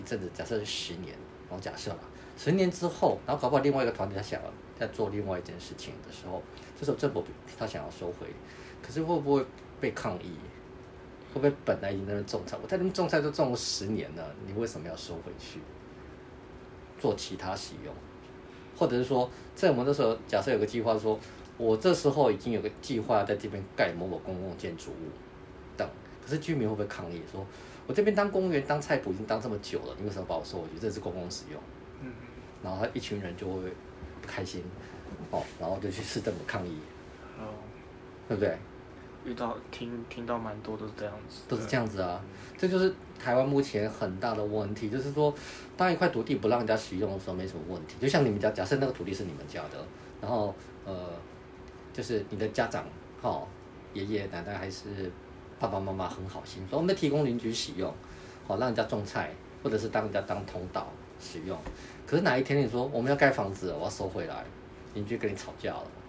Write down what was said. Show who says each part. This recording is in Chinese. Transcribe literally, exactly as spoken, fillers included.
Speaker 1: 一阵子，假设是十年，然后假设啦，十年之后，然后搞不好另外一个团体他想要在做另外一件事情的时候，这时候政府他想要收回，可是会不会被抗议？会不会本来已经在那种菜，我在那边种菜都种了十年了，你为什么要收回去？做其他使用，或者是说，在我们那时候假设有个计划说，我这时候已经有个计划在这边盖某某公共建筑物等，可是居民会不会抗议说，我这边当公园当菜圃已经当这么久了，你为什么把我收回去？这是公共使用，嗯，然后他一群人就会不开心，哦，然后就去市政府抗议，哦，对不对？
Speaker 2: 遇到听听到蛮多都是这样子，
Speaker 1: 都是这样子啊，这就是台湾目前很大的问题，就是说，当一块土地不让人家使用的时候，没什么问题。就像你们家，假设那个土地是你们家的，然后呃，就是你的家长，哦，爷爷奶奶还是爸爸妈妈很好心，说我们提供邻居使用，好、哦、让人家种菜，或者是当人家当通道使用。可是哪一天你说我们要盖房子了，我要收回来，邻居跟你吵架了。